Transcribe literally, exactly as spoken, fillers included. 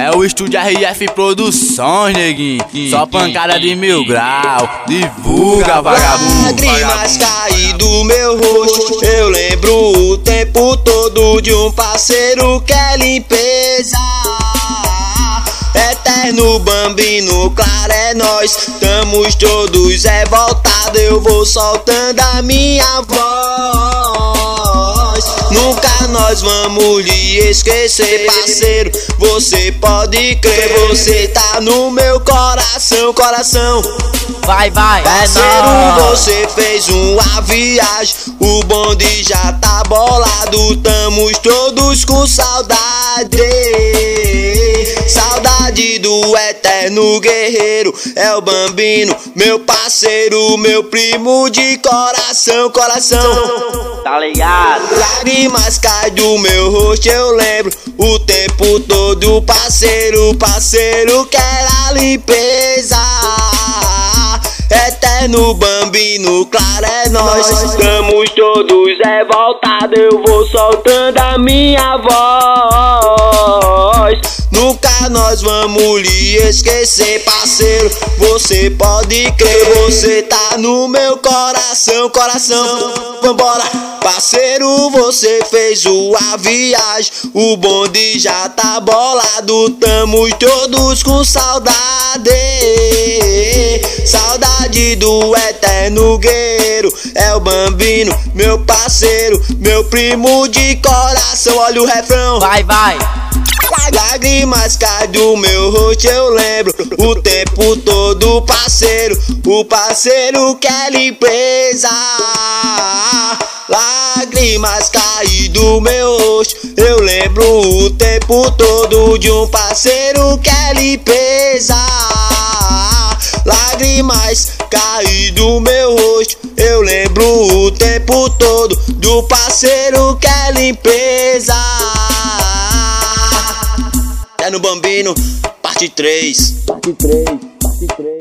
É o estúdio R F Produções, neguinho. Só pancada de mil grau. Divulga, vagabundo. Lágrimas caem do meu rosto. Eu lembro o tempo todo de um parceiro que é limpeza. Eterno Bambino, claro é nós. Estamos todos revoltados. Eu vou soltando a minha voz. Nunca nós vamos lhe esquecer, parceiro. Você pode crer, você tá no meu coração, coração. Vai, vai, parceiro, é você fez uma viagem. O bonde já tá bolado. Tamos todos com saudade. Saudade do eterno guerreiro. É o Bambino, meu parceiro, meu primo de coração, coração. Tá ligado? Lágrimas caem do meu rosto, eu lembro o tempo todo, parceiro, parceiro que era limpeza. Eterno Bambino, claro é nós. Estamos todos revoltados. Eu vou soltando a minha voz. Nunca nós vamos lhe esquecer, parceiro. Você pode crer, você tá no meu coração, coração. Vambora, parceiro, você fez uma viagem. O bonde já tá bolado. Tamo todos com saudade. Saudade do eterno guerreiro. É o Bambino, meu parceiro, meu primo de coração. Olha o refrão. Vai, vai. Lágrimas caem do meu rosto, eu lembro o tempo todo, parceiro, o parceiro que é limpeza. Lágrimas caem do meu rosto, eu lembro o tempo todo de um parceiro que é limpeza. Lágrimas caem do meu rosto, eu lembro o tempo todo do parceiro que é limpeza. É no Bambino, parte três. Parte três, parte três.